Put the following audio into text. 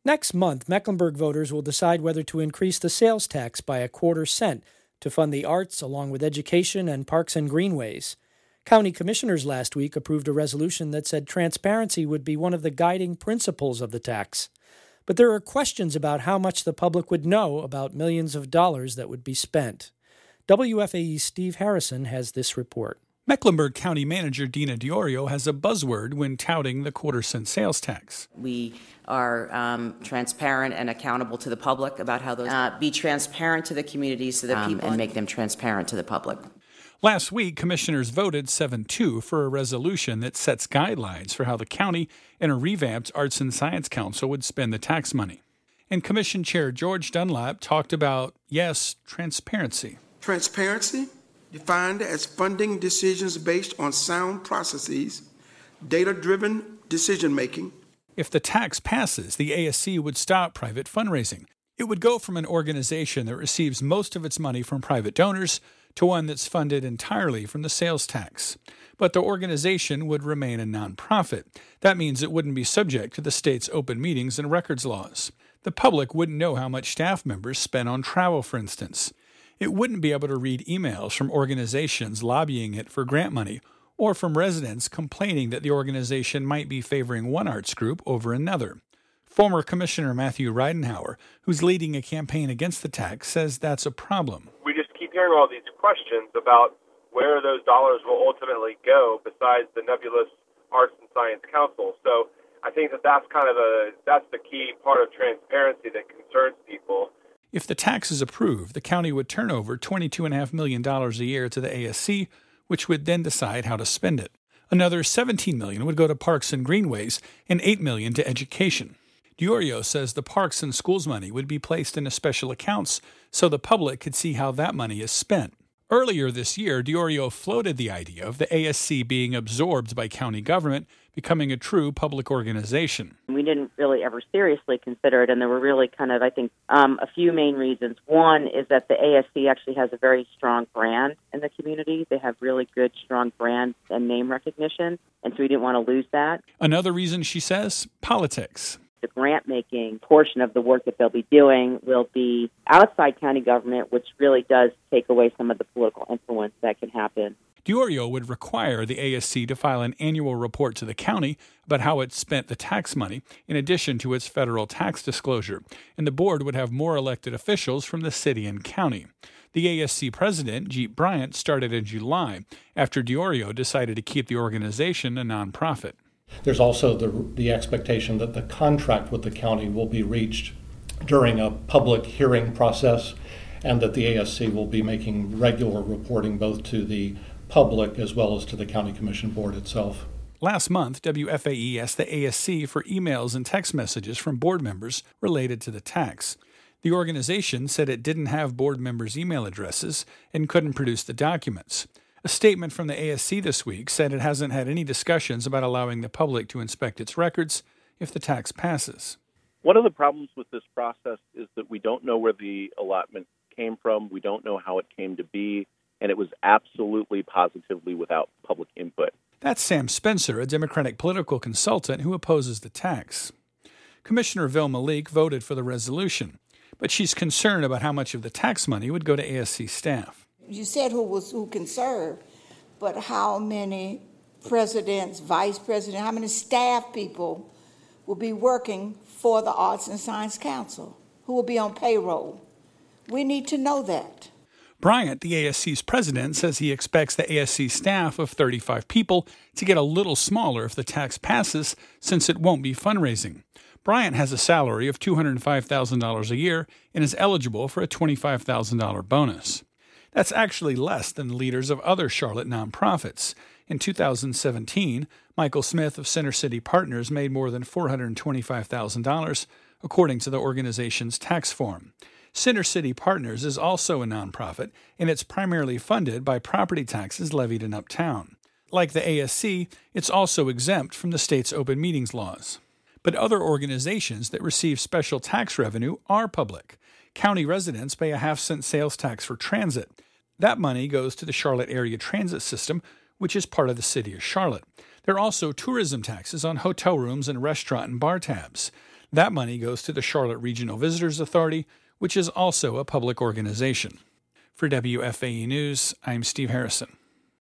Next month, Mecklenburg voters will decide whether to increase the sales tax by a quarter cent to fund the arts along with education and parks and greenways. County commissioners last week approved a resolution that said transparency would be one of the guiding principles of the tax. But there are questions about how much the public would know about millions of dollars that would be spent. WFAE's Steve Harrison has this report. Mecklenburg County Manager Dina Diorio has a buzzword when touting the quarter-cent sales tax. We are transparent and accountable to the public about how those be transparent to the community so that people and make them transparent to the public. Last week, commissioners voted 7-2 for a resolution that sets guidelines for how the county and a revamped Arts and Science Council would spend the tax money. And Commission Chair George Dunlap talked about, yes, transparency. Transparency, defined as funding decisions based on sound processes, data-driven decision-making. If the tax passes, the ASC would stop private fundraising. It would go from an organization that receives most of its money from private donors to one that's funded entirely from the sales tax. But the organization would remain a nonprofit. That means it wouldn't be subject to the state's open meetings and records laws. The public wouldn't know how much staff members spent on travel, for instance. It wouldn't be able to read emails from organizations lobbying it for grant money or from residents complaining that the organization might be favoring one arts group over another. Former Commissioner Matthew Reidenhauer, who's leading a campaign against the tax, says that's a problem. We just keep hearing all these questions about where those dollars will ultimately go besides the nebulous Arts and Science Council. So I think that's the key part of transparency that concerns people. If the tax is approved, the county would turn over $22.5 million a year to the ASC, which would then decide how to spend it. Another $17 million would go to parks and greenways and $8 million to education. Diorio says the parks and schools money would be placed in special accounts so the public could see how that money is spent. Earlier this year, Diorio floated the idea of the ASC being absorbed by county government, becoming a true public organization. We didn't really ever seriously consider it, and there were really a few main reasons. One is that the ASC actually has a very strong brand in the community. They have really good, strong brand and name recognition, and so we didn't want to lose that. Another reason, she says, politics. The grant-making portion of the work that they'll be doing will be outside county government, which really does take away some of the political influence that can happen. Diorio would require the ASC to file an annual report to the county about how it spent the tax money, in addition to its federal tax disclosure, and the board would have more elected officials from the city and county. The ASC president, Jeep Bryant, started in July after Diorio decided to keep the organization a nonprofit. There's also the expectation that the contract with the county will be reached during a public hearing process, and that the ASC will be making regular reporting both to the public as well as to the County Commission Board itself. Last month, WFAE asked the ASC for emails and text messages from board members related to the tax. The organization said it didn't have board members' email addresses and couldn't produce the documents. A statement from the ASC this week said it hasn't had any discussions about allowing the public to inspect its records if the tax passes. One of the problems with this process is that we don't know where the allotment came from. We don't know how it came to be, and it was absolutely positively without public input. That's Sam Spencer, a Democratic political consultant who opposes the tax. Commissioner Vilma Leak voted for the resolution, but she's concerned about how much of the tax money would go to ASC staff. You said who can serve, but how many presidents, vice presidents, how many staff people will be working for the Arts and Science Council? Who will be on payroll? We need to know that. Bryant, the ASC's president, says he expects the ASC staff of 35 people to get a little smaller if the tax passes, since it won't be fundraising. Bryant has a salary of $205,000 a year and is eligible for a $25,000 bonus. That's actually less than leaders of other Charlotte nonprofits. In 2017, Michael Smith of Center City Partners made more than $425,000, according to the organization's tax form. Center City Partners is also a nonprofit, and it's primarily funded by property taxes levied in Uptown. Like the ASC, it's also exempt from the state's open meetings laws. But other organizations that receive special tax revenue are public. County residents pay a half-cent sales tax for transit. That money goes to the Charlotte Area Transit System, which is part of the city of Charlotte. There are also tourism taxes on hotel rooms and restaurant and bar tabs. That money goes to the Charlotte Regional Visitors Authority, which is also a public organization. For WFAE News, I'm Steve Harrison.